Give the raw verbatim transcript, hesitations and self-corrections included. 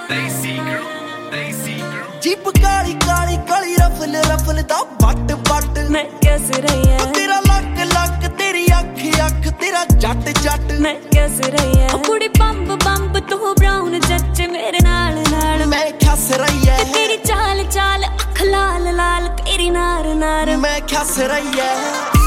Jeep Kali Kali Kali रफल रफल दा but but मैं कैसे रही है तेरा लक लक तेरी अख अख तेरा जट जट मैं कैसे रही है कुड़ी बंब बंब तू ब्राउन जच मेरे नाल नाल मैं खस रही है तेरी चाल चाल अख लाल लाल तेरी नार नार मैं खस रही है।